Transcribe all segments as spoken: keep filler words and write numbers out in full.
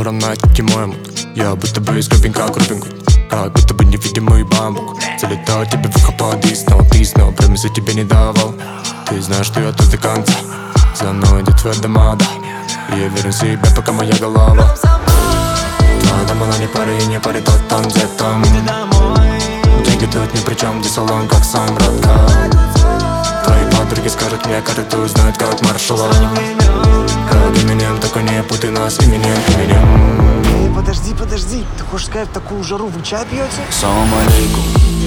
буду равнать, как и мой мут. Я будто бы из крупинка крупинку, как будто бы невидимый бамбук. Залетал тебе в ухо под и снова ты снова промысла тебе не давал. Ты знаешь, что я тут до конца, за мной идет твердо мода. И я верен в себе, пока моя голова. Но там она не пары и не пары, тот там, где там. Деньги тут ни при чем, где салон, как сам, братка. Твои подруги скажут мне, как ты узнают, как маршала. Как именем, только не путай нас именем, именем. Эй, подожди, подожди, ты хочешь сказать, в такую жару вы чай пьете? Салам алейкум.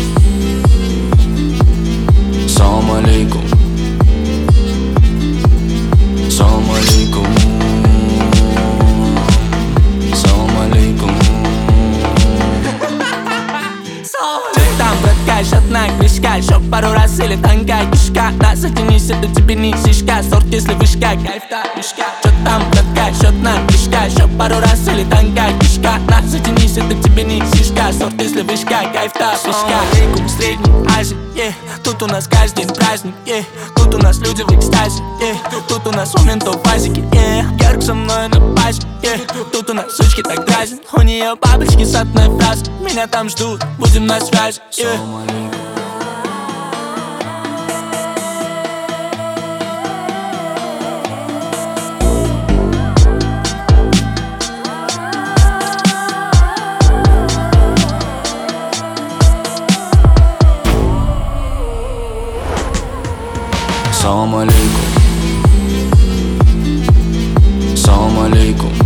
Салам алейкум. Салам алейкум. Салам алейкум. Там, братка, шатная крышка, еще пару раз или тонкая кишка. На затянись, это тебе не сишка, сорт если вышка, кайф-то мешка. Что там, братка, шатная крышка, еще пару раз или тонкая кишка. На затянись, это тебе не сишка, сорт если вышка, кайф-то мешка. Алейкум, Средней Азии, yeah. Тут у нас каждый день праздник, yeah. Тут у нас люди в экстазе, yeah. Тут у нас у ментов базики, yeah. Герк со мной на базе, yeah. Тут у нас сучки так дразнят, у нее бабочки с одной фразы. Меня там ждут, будем на связи, yeah. Салам алейкум. Салам алейкум.